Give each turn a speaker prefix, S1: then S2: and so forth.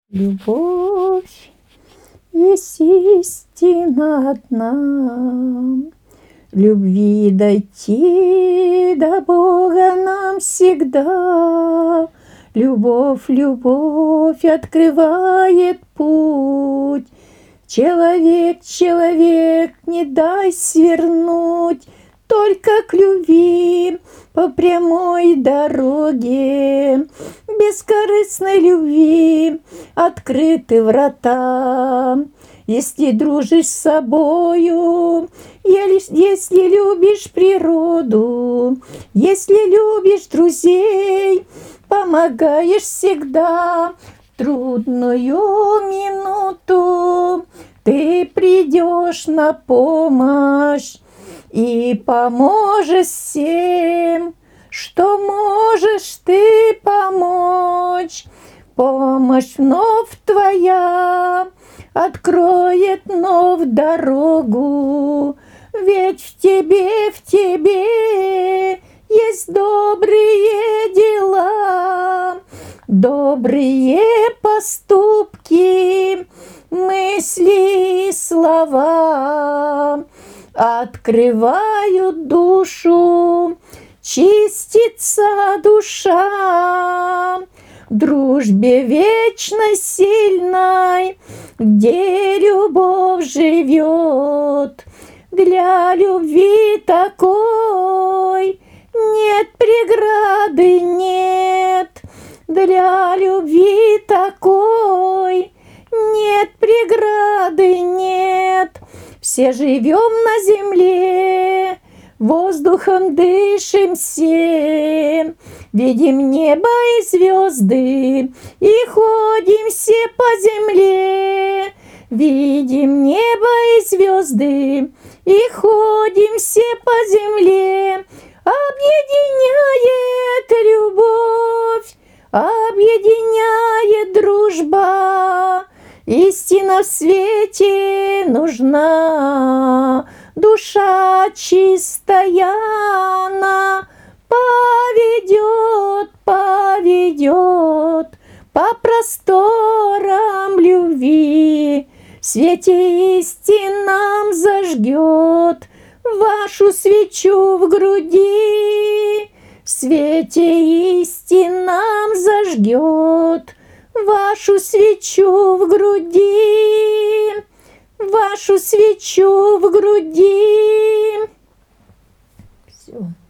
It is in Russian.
S1: Любовь есть истина одна, любви дойти до Бога нам всегда. Любовь, любовь открывает путь. Человек, человек, не дай свернуть, только к любви по прямой дороге. Бескорыстной любви открыты врата. Если дружишь с собою, если любишь природу, если любишь друзей, помогаешь всегда в трудную минуту. Ты придешь на помощь и поможешь всем, что можешь ты помочь. Помощь вновь твоя откроет вновь дорогу, ведь в тебе есть добрые дела, добрые поступки, мысли и слова открывают душу, чистится душа в дружбе вечной сильной, где любовь живет. Для любви такой нет преграды, нет. Для любви такой нет преграды, нет. Все живем на земле, воздухом дышим все, видим небо и звезды, и ходим все по земле. Видим небо и звезды, и ходим все по земле. Объединяет любовь, объединяет дружба. Истина в свете нужна, душа чистая, она поведет по просторам любви. В свете истинном зажгет вашу свечу в груди. В свете истинном зажгет вашу свечу в груди, вашу свечу в груди. Все.